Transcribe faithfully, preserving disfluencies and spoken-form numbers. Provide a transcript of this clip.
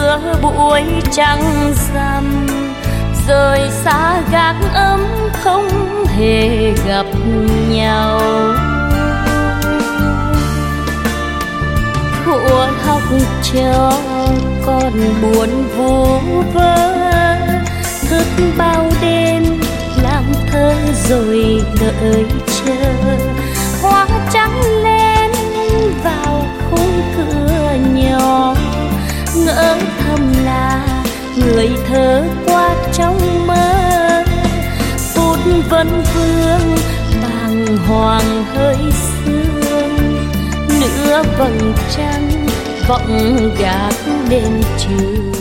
xưa buổi trăng rằm, rời xa gác ấm không hề gặp nhau. Thuở học trò còn buồn vô vơ, thức bao đêm làm thơ rồi đợi chờ. Hoa trắng lên vào khung cửa nhỏ, ngỡ thầm là người thơ qua trong mơ. Phút vấn vương bàng hoàng hơi sương, nửa vầng trăng vọng gác đêm trường.